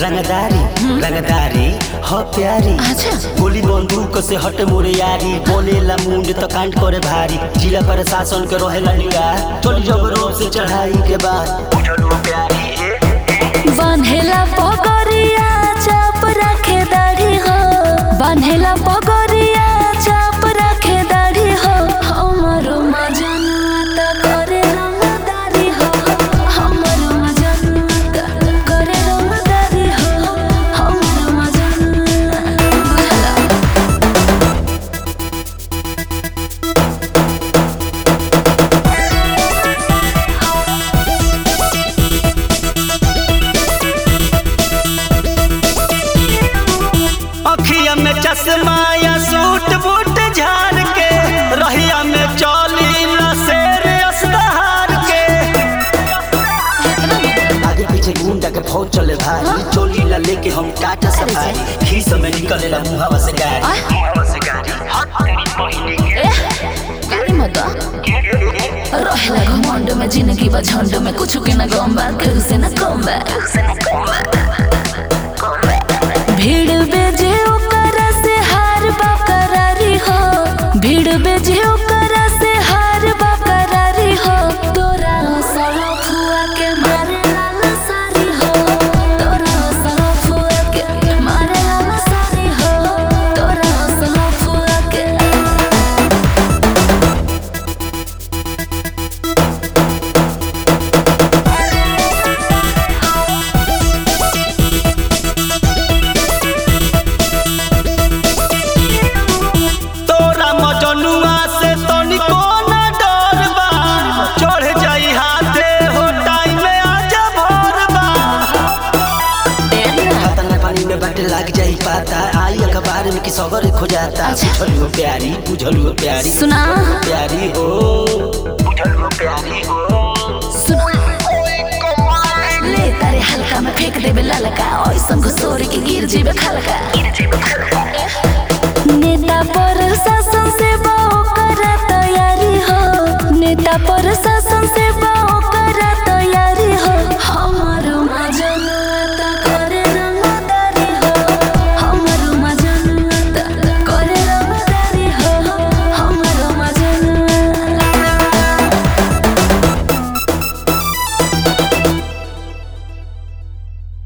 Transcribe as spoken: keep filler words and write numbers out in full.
रंगदारी रंगदारी हो प्यारी गोली बंदूक से हट मोरे यारी बोलेला मुंड तो कांड करे भारी जिला प्रशासन के रहेला निगाह चल जब रोड से चढ़ाई के बाद बुझलू प्यारी बान्हेला पगरिया चाप रखे दाढ़ी हो बान्हेला पगरिया चाप रखे दाढ़ी हो हमरो मजनुआ करे रंगदारी हो हमरो मजनुआ करे रंगदारी हो हमरो मजनुआ अखिया में चश्मा या सूट बूट झाड़ के रहिया में चौली न शेर असदहार के आगे पीछे गुंडा के फौज चले भारी चोली ला लेके हम टाटा सफारी खीस में निकलेला मुहावा से गाड़ी मुहावा से गाड़ी हट तेरी पहले के गाड़ी मत रहेला घमंड में जिंदगी बा झंड में कुछ के न गम बा केहू से न कम बा भीड़ बेजे ओकरा से हार बकरारी हो भीड़ बेजे ओकरा से हार बकरारी हो तोरा सरो फुआ के मारे लाल सारी हो तोरा सरो फुआ के मारे लाल सारी हो तोरा सरो फुआ के लग जाई पाता आई अखबार में कि सबर खो जाता बुझलू प्यारी बुझलू प्यारी सुना प्यारी हो बुझलू प्यारी हो ले तारे हल्का में फेंक देबे ललका ओइसन घुसोरी के गिर जेबे खलका गिर जेबे खलका